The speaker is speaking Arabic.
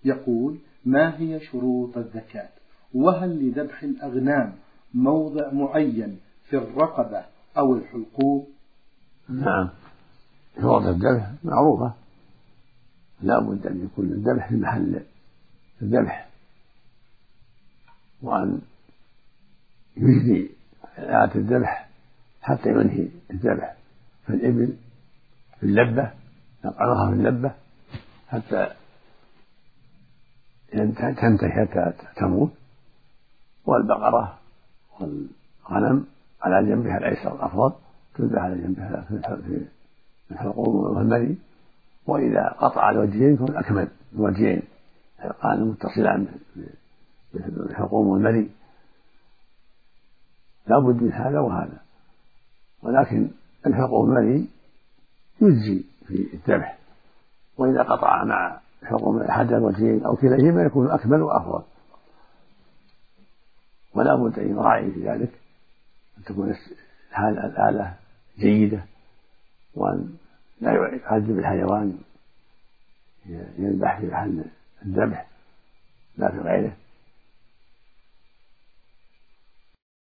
يقول: ما هي شروط الزكاة؟ وهل لذبح الأغنام موضع معين في الرقبة أو الحلقوم؟ نعم، شروط الذبح معروفة، لا بد أن يكون الذبح في محل الذبح، وأن يجري آلة الذبح حتى ينهي الذبح. فالإبل في اللبة يقعها في اللبة حتى تنتهي حتى تموت، والبقرة والغنم على جنبها الأيسر الأفضل تذبح على جنبها في الحلقوم والمري، وإذا قطع الوجهين يكون أكمل الوجهين حلقان متصلان بالحلقوم والمري، لا بد من هذا وهذا. ولكن الحلقوم والمري يجزي في الذبح، وإذا قطع مع الحلقوم أحد الوجهين أو كليهما يكون أكمل وأفضل. ولا بد أن يراعي في ذلك أن تكون الآلة جيدة، وأن لا يعذب الحيوان يذبح في محل الذبح لا في غيره،